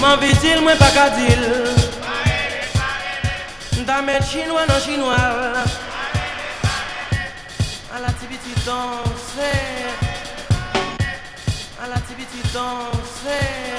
M'en vitil, moi pas qu'à dire. T'as mettre chinois dans chinois. À la petite danse. À la petite danse.